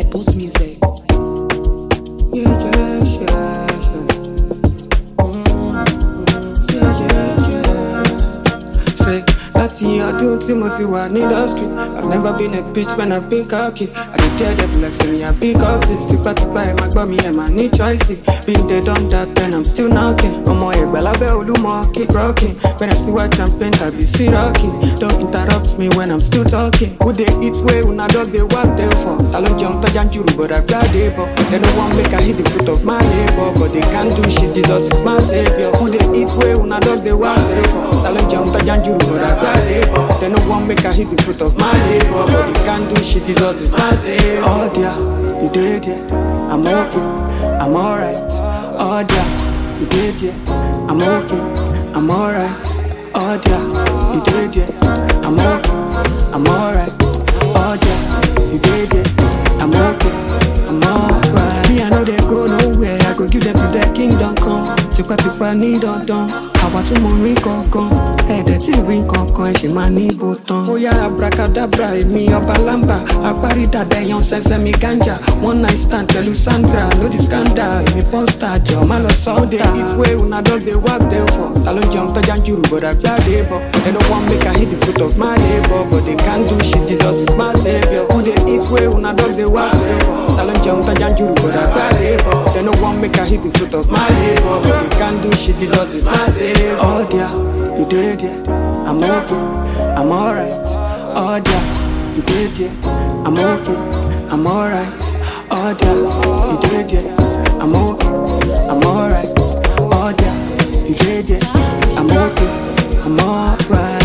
by Boost Music. Yeah, yeah, yeah, yeah. Yeah, yeah, yeah. Say, láti ọdún tí mo ti wà ní industry, I've never been a bitch when I've been cocky. I dey tear the flex when me a big artist. Tipátipá ẹ̀ máa gbọ́ mi ẹ̀ máa ní choice. Been there done that then I'm still knocking. Ọmọ Ẹ̀gbá lábẹ́ Olúmọ keep rocking. When I see white champagne I be see rocking. Don't interrupt me when I'm still talking. Who dey eat way una dog dey work there for? Ta ló jẹun tọ́jà ń jùrù but I gbá dey bọ̀. They no wan make I hit the fruit of my labour, but they can't do shit, Jesus is my savior. Who dey eat way una dog dey work there for? Ta ló jẹun tọ́jà ń jùrù but I gbá dey bọ̀. They no wan make I hit the fruit of my labour, but they can't do shit, Jesus is my savior. Oh dear, you did it, I'm okay, I'm alright. Oh dear, you did it, I'm okay, I'm alright. Oh dear, you did it, I'm okay, I'm alright. Oh dear, you did it, I'm okay, I'm alright. Me I know they go nowhere, I go give them to their kingdom come. Tipátipá ní dandan, àwa tún mọ rí kankan. Ẹ̀dẹ̀ tí rí kankan ẹ̀ ṣì máa ní ibo tán. Ó yá abracadabra èmi ọba lámbà. Apárí dàda ẹ̀yàn sẹ́sẹ́ mi ganja. One night stand pẹ̀lú Sandra lódì scandal. Èmi pọ́ńsítà jọ má lọ sọ́ọ́dẹ̀. Eat way una dog dey work there for. Ta ló jẹun tọ́jà ń jùrù but àgbà dey bọ̀. They no wan make I hit the fruit of my labour, but they can't do shit, Jesus is my savior. Who dey eat way una dog dey work there for? Ta ló jẹun tọ́jà ń jùrù but àgbà dey bọ̀. They no wan make I hit the fruit of my labour, but they can't do shit, Jesus is my savior. Oh dear, you did it, I'm okay, I'm alright. Oh dear, you did it, I'm okay, I'm alright. Oh dear, you did it, I'm okay, I'm alright. Oh dear, you did it, I'm okay, I'm alright.